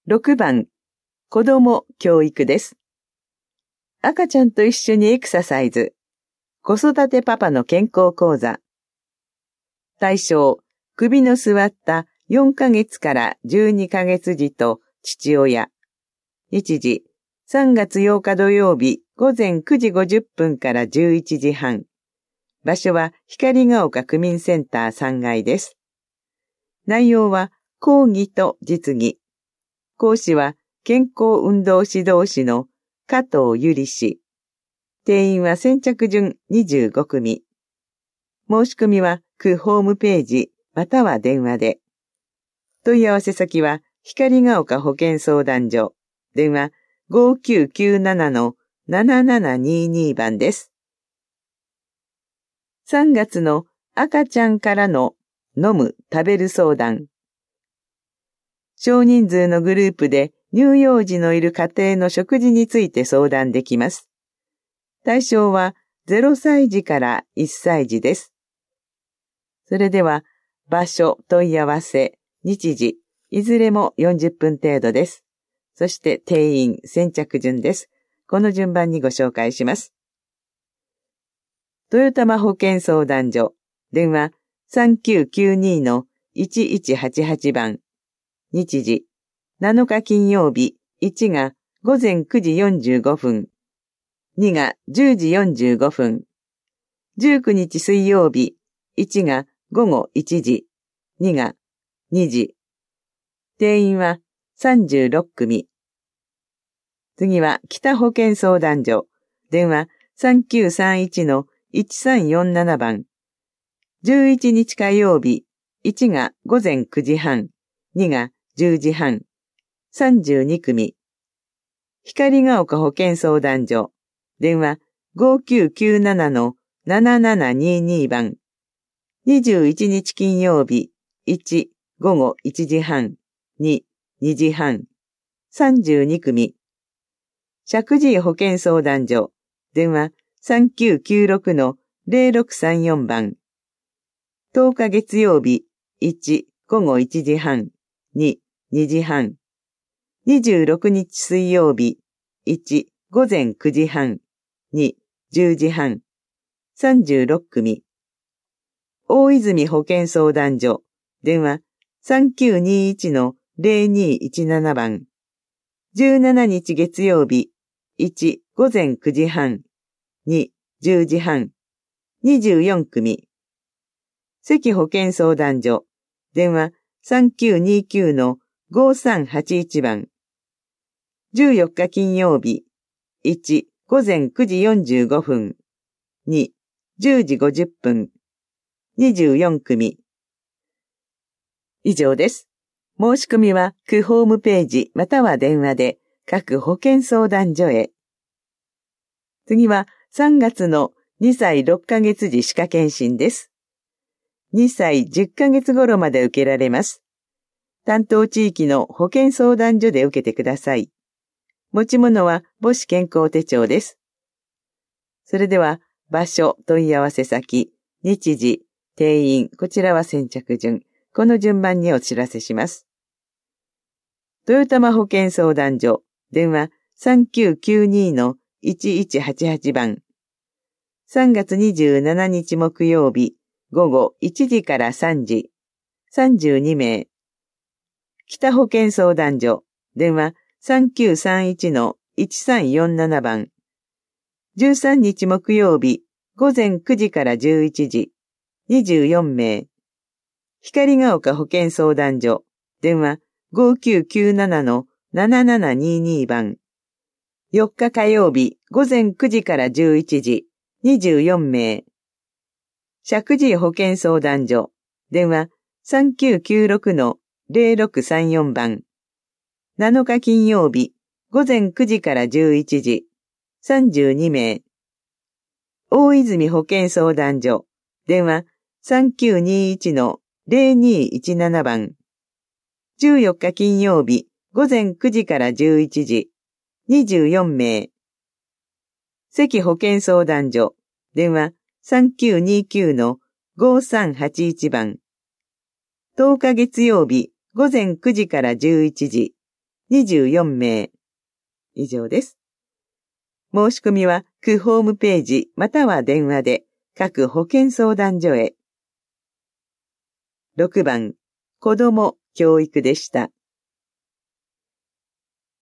6番、子ども教育です。赤ちゃんと一緒にエクササイズ。子育てパパの健康講座。対象、首の座った4ヶ月から12ヶ月児と父親。日時、3月8日土曜日午前9時50分から11時半。場所は光が丘区民センター3階です。内容は講義と実技。講師は健康運動指導士の加藤ゆり氏。定員は先着順25組。申し込みは区ホームページまたは電話で。問い合わせ先は光が丘保健相談所。電話5997-7722番です。3月の赤ちゃんからの飲む・食べる相談。少人数のグループで乳幼児のいる家庭の食事について相談できます。対象は0歳児から1歳児です。それでは場所、問い合わせ、日時、いずれも40分程度です。そして定員、先着順です。この順番にご紹介します。豊玉保健相談所、電話3992-1188番。日時、7日金曜日、1が午前9時45分、2が10時45分、19日水曜日、1が午後1時、2が2時。定員は36組。次は北保健相談所、電話3931-1347番。11日火曜日、1が午前9時半、2が10時半、32組。光が丘保健相談所、電話5997-7722番。21日金曜日、1、午後1時半、2、2時半、32組。石神井保健相談所、電話3996-0634番。10日月曜日、1、午後1時半、2、2時半。26日水曜日、1、午前9時半、2、10時半。36組。大泉保健相談所、電話3921-0217番。17日月曜日、1、午前9時半、2、10時半。24組。関保健相談所、電話3929-5381番。14日金曜日、1、午前9時45分、2、10時50分。24組。以上です。申し込みは区ホームページまたは電話で各保健相談所へ。次は3月の2歳6ヶ月児歯科検診です。2歳10ヶ月頃まで受けられます。担当地域の保健相談所で受けてください。持ち物は母子健康手帳です。それでは場所、問い合わせ先、日時、定員、こちらは先着順。この順番にお知らせします。豊玉保健相談所、電話3992-1188番。3月27日木曜日、午後1時から3時、32名。北保健相談所、電話3931-1347番。13日木曜日、午前9時から11時、24名。光が丘保健相談所、電話5997-7722番。4日火曜日、午前9時から11時、24名。石神井保健相談所、電話3996-0634番。7日金曜日、午前9時から11時、32名。大泉保健相談所、電話3921-0217番。14日金曜日、午前9時から11時、24名。関保健相談所、電話3929-5381番。10日月曜日、午前9時から11時、 24名。以上です。申し込みは区ホームページまたは電話で各保健相談所へ。6番、子ども教育でした。